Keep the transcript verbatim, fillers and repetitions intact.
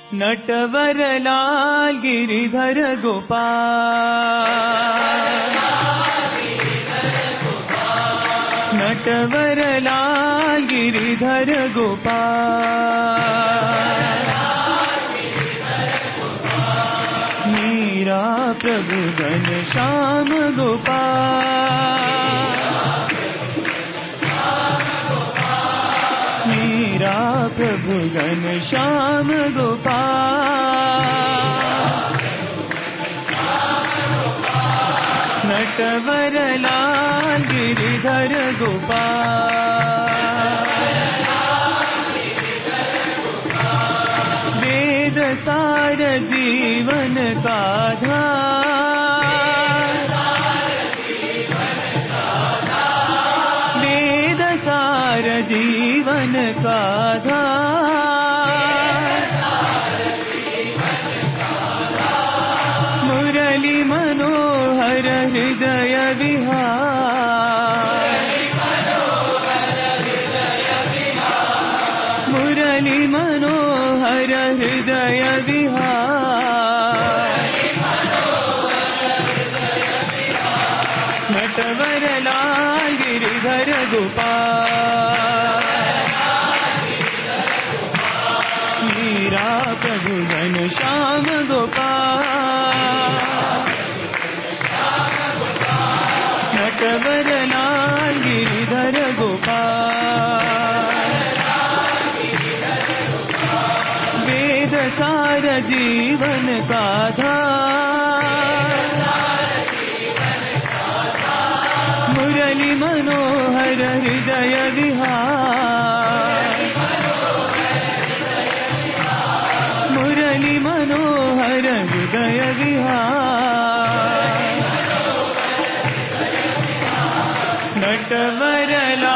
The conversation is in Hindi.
नटवर लाल गिरिधर गोपाल, नटवर लाल गिरिधर गोपाल, मीरा प्रभु घनश्याम गोपाल, मीरा प्रभु घनश्याम गोपाल, नटवर लाल गिरिधर गोपाल, वेद सार जीवन का धार, वेद सार जीवन का धार, मुरली मनोहर हृदय विहार, मुरली मनोहर हृदय विहार, नटवर लाल गिरिधर गोपाल, मीरा प्रभु घनश्याम गोपाल, नटवर लाल गिरिधर गोपाल, वेद सार जीवन का धार, मुरली मनोहर हृदय विहार, मुरली मनोहर हृदय विहार, नटवर लाल